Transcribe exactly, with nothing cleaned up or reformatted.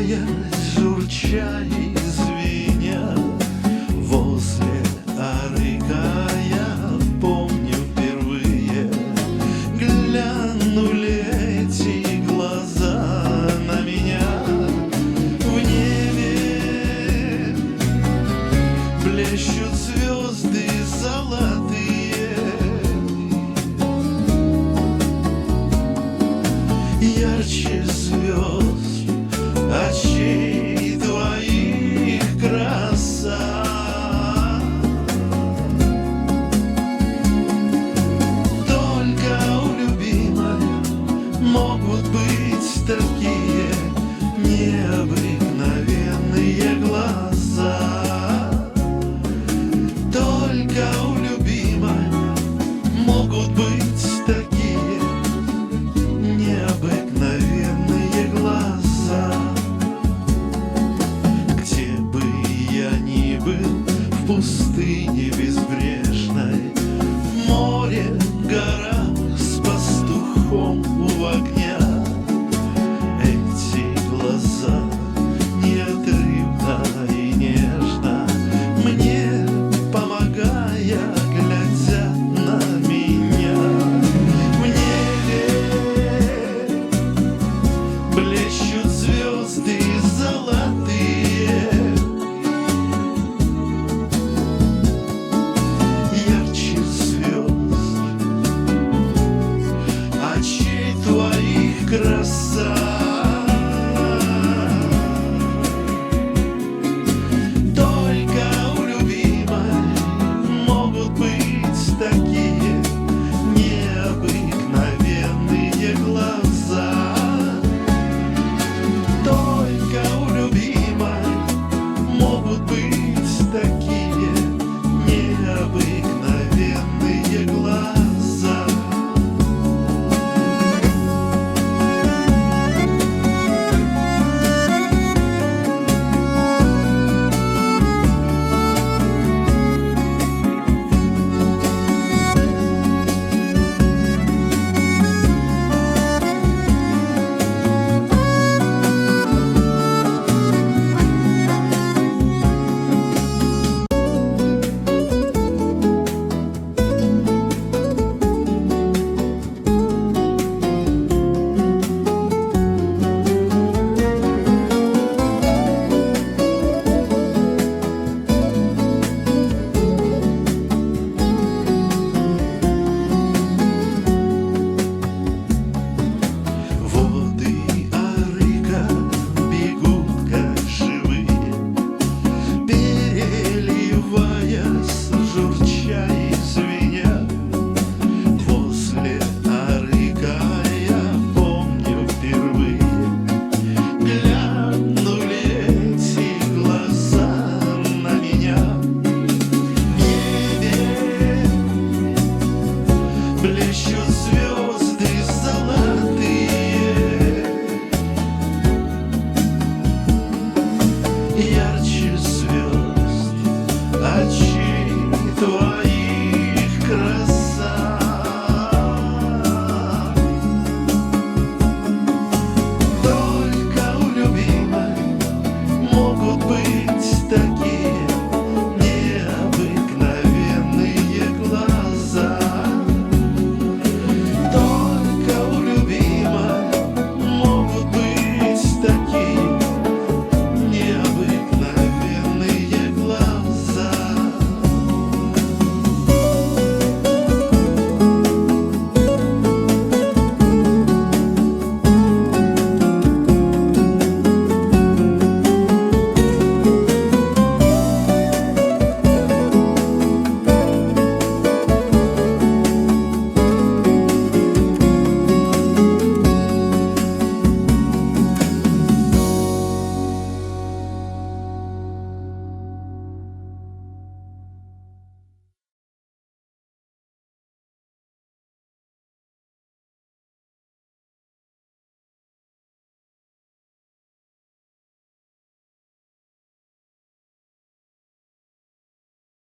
Танцуя, журча и звеня, возле Арыкая, помню впервые, глянули эти глаза на меня. В небе блещут звезды золотые, ярче звезд очей твоих краса. Только у любимой могут быть такие необыкновенные глаза. Только у любимой могут быть такие необыкновенные глаза. Где бы я ни был, в пустыне безбрежной, в море, горах, с пастухом у огня, эти глаза неотрывно и нежно мне помогая, глядя на меня. В небе блещут звезды золотые, ярче звезд очей твоих краса.